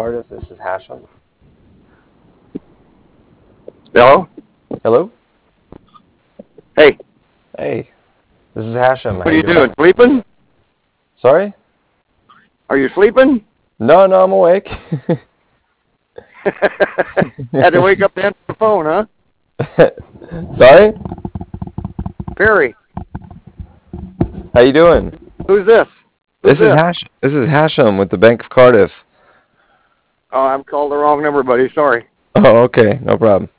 Cardiff. This is Hashem. Hello? Hello? Hey, Hey, this is Hashem. what are you doing? Sleeping? Sorry? Are you sleeping? No, I'm awake. Had to wake up to answer the phone, huh? Sorry? Perry, How you doing? who's this? This is Hashem with the Bank of Cardiff. Oh, I've called the wrong number, buddy. Sorry. Oh, okay. No problem.